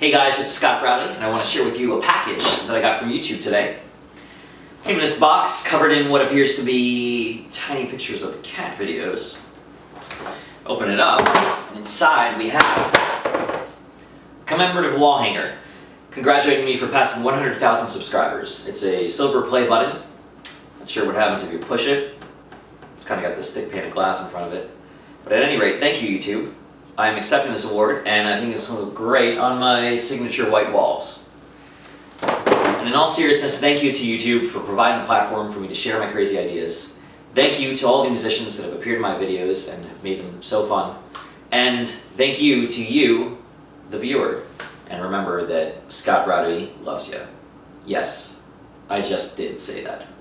Hey guys, it's Scott Browdy, and I want to share with you a package that I got from YouTube today. Came in this box covered in what appears to be tiny pictures of cat videos. Open it up, and inside we have a commemorative wall hanger, congratulating me for passing 100,000 subscribers. It's a silver play button. Not sure what happens if you push it. It's kind of got this thick pane of glass in front of it. But at any rate, thank you, YouTube. I am accepting this award, and I think it's going to look great on my signature white walls. And in all seriousness, thank you to YouTube for providing a platform for me to share my crazy ideas. Thank you to all the musicians that have appeared in my videos and have made them so fun. And thank you to you, the viewer. And remember that Scott Browdy loves you. Yes, I just did say that.